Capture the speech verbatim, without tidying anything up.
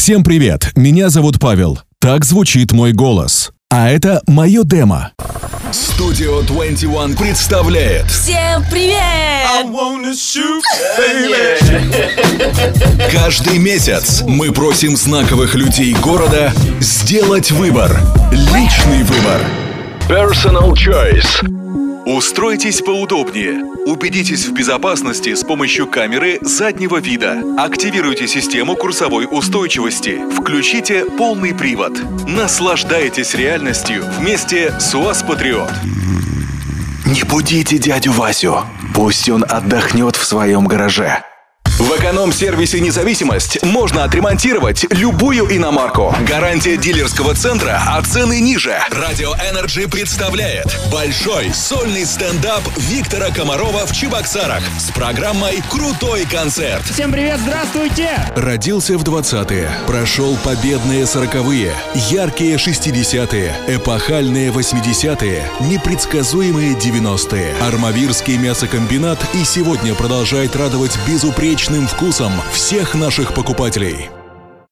Всем привет, меня зовут Павел. Так звучит мой голос. А это мое демо. Студио двадцать один представляет. Всем привет! I wanna shoot, baby. Каждый месяц мы просим знаковых людей города сделать выбор. Личный выбор. Personal choice. Устройтесь поудобнее. Убедитесь в безопасности с помощью камеры заднего вида. Активируйте систему курсовой устойчивости. Включите полный привод. Наслаждайтесь реальностью вместе с УАЗ Патриот. Не будите дядю Васю. Пусть он отдохнет в своем гараже. В эконом-сервисе «Независимость» можно отремонтировать любую иномарку. Гарантия дилерского центра, а цены ниже. Радио Energy представляет большой сольный стендап Виктора Комарова в Чебоксарах с программой «Крутой концерт». Всем привет, здравствуйте! Родился в двадцатые, прошел победные сороковые, яркие шестидесятые, эпохальные восьмидесятые, непредсказуемые девяностые. Армавирский мясокомбинат и сегодня продолжает радовать безупречным вкусом всех наших покупателей.